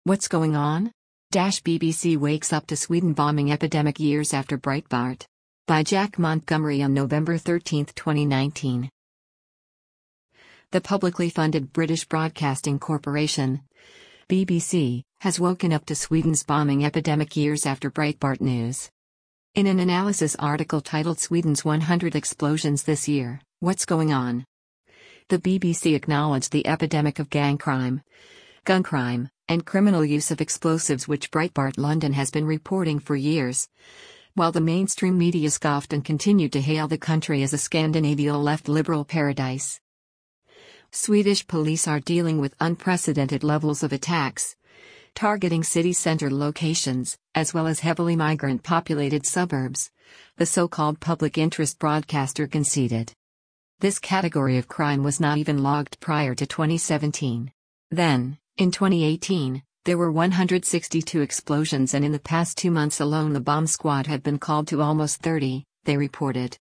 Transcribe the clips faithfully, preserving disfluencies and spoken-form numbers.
What's going on? Dash B B C wakes up to Sweden bombing epidemic years after Breitbart. By Jack Montgomery on November thirteenth, twenty nineteen. The publicly funded British Broadcasting Corporation, B B C, has woken up to Sweden's bombing epidemic years after Breitbart News. In an analysis article titled Sweden's one hundred Explosions This Year, What's Going On?, the B B C acknowledged the epidemic of gang crime, gun crime, and criminal use of explosives which Breitbart London has been reporting for years, while the mainstream media scoffed and continued to hail the country as a Scandinavian left liberal paradise. Swedish police are dealing with unprecedented levels of attacks, targeting city center locations, as well as heavily migrant-populated suburbs, the so-called public interest broadcaster conceded. This category of crime was not even logged prior to twenty seventeen. Then, in twenty eighteen, there were one hundred sixty-two explosions, and in the past two months alone the bomb squad had been called to almost thirty, they reported.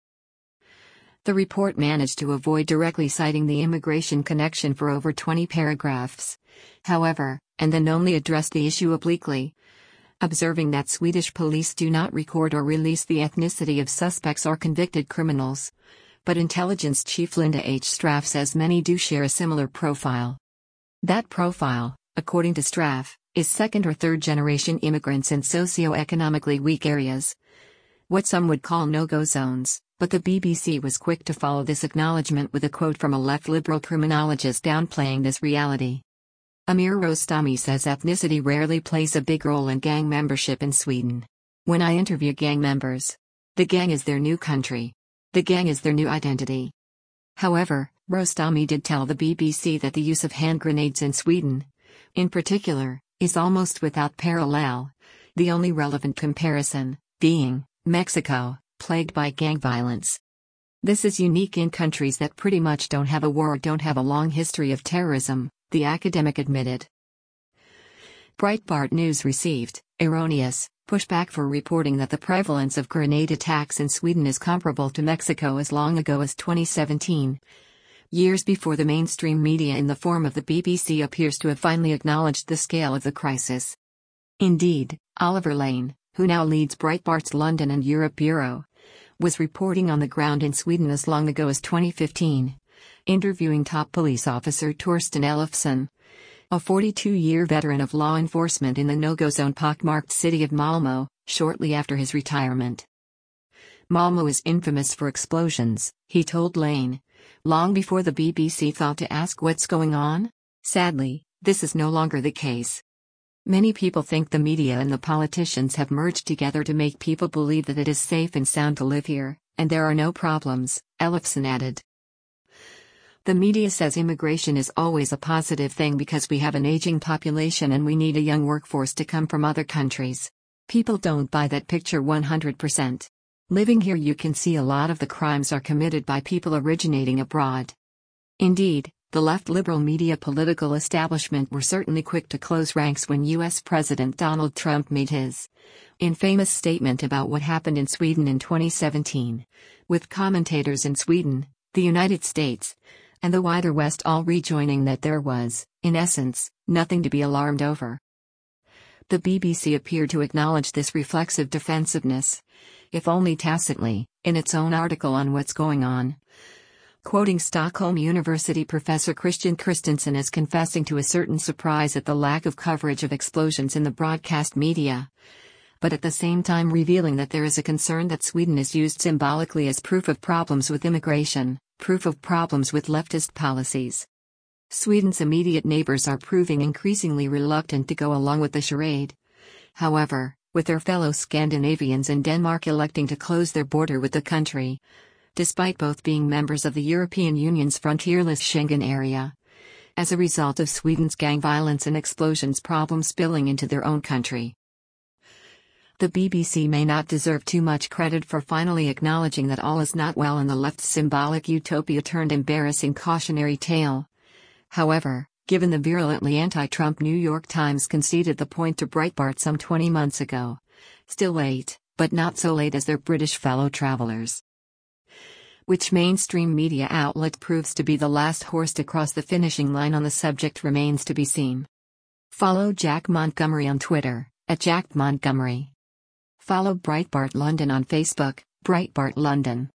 The report managed to avoid directly citing the immigration connection for over twenty paragraphs, however, and then only addressed the issue obliquely, observing that Swedish police do not record or release the ethnicity of suspects or convicted criminals, but intelligence chief Linda H. Straff says many do share a similar profile. That profile, according to Straff, is second or third generation immigrants in socio-economically weak areas, what some would call no-go zones, but the B B C was quick to follow this acknowledgement with a quote from a left liberal criminologist downplaying this reality. Amir Rostami says ethnicity rarely plays a big role in gang membership in Sweden. When I interview gang members, the gang is their new country. The gang is their new identity. However, Rostami did tell the B B C that the use of hand grenades in Sweden, in particular, is almost without parallel, the only relevant comparison being Mexico, plagued by gang violence. This is unique in countries that pretty much don't have a war or don't have a long history of terrorism, the academic admitted. Breitbart News received, erroneous, pushback for reporting that the prevalence of grenade attacks in Sweden is comparable to Mexico as long ago as twenty seventeen. Years before the mainstream media in the form of the B B C appears to have finally acknowledged the scale of the crisis. Indeed, Oliver Lane, who now leads Breitbart's London and Europe bureau, was reporting on the ground in Sweden as long ago as twenty fifteen, interviewing top police officer Torsten Elofsson, a forty-two-year veteran of law enforcement in the no-go zone pockmarked city of Malmö, shortly after his retirement. Malmö is infamous for explosions, he told Lane, long before the B B C thought to ask what's going on. Sadly, this is no longer the case. Many people think the media and the politicians have merged together to make people believe that it is safe and sound to live here, and there are no problems, Elofsson added. The media says immigration is always a positive thing because we have an aging population and we need a young workforce to come from other countries. People don't buy that picture one hundred percent. Living here you can see a lot of the crimes are committed by people originating abroad. Indeed, the left liberal media political establishment were certainly quick to close ranks when U S President Donald Trump made his infamous statement about what happened in Sweden in twenty seventeen, with commentators in Sweden, the United States, and the wider West all rejoining that there was, in essence, nothing to be alarmed over. The B B C appeared to acknowledge this reflexive defensiveness, if only tacitly, in its own article on What's Going On. Quoting Stockholm University professor Christian Christensen as confessing to a certain surprise at the lack of coverage of explosions in the broadcast media, but at the same time revealing that there is a concern that Sweden is used symbolically as proof of problems with immigration, proof of problems with leftist policies. Sweden's immediate neighbors are proving increasingly reluctant to go along with the charade. However, with their fellow Scandinavians in Denmark electing to close their border with the country, despite both being members of the European Union's frontierless Schengen area, as a result of Sweden's gang violence and explosions problems spilling into their own country. The B B C may not deserve too much credit for finally acknowledging that all is not well in the left's symbolic utopia turned embarrassing cautionary tale. However, given the virulently anti-Trump New York Times conceded the point to Breitbart some twenty months ago, still late, but not so late as their British fellow travelers. Which mainstream media outlet proves to be the last horse to cross the finishing line on the subject remains to be seen. Follow Jack Montgomery on Twitter, at Jack Montgomery. Follow Breitbart London on Facebook, Breitbart London.